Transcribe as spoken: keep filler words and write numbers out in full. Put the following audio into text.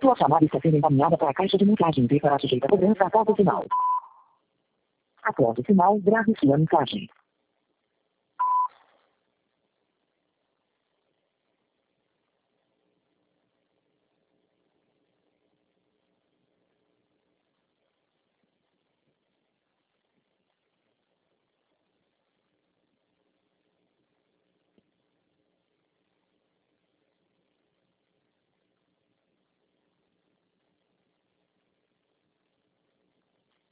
Sua chamada está sendo encaminhada para a caixa de mensagem e será sujeita a cobrança após o sinal. Após o sinal, grave sua mensagem.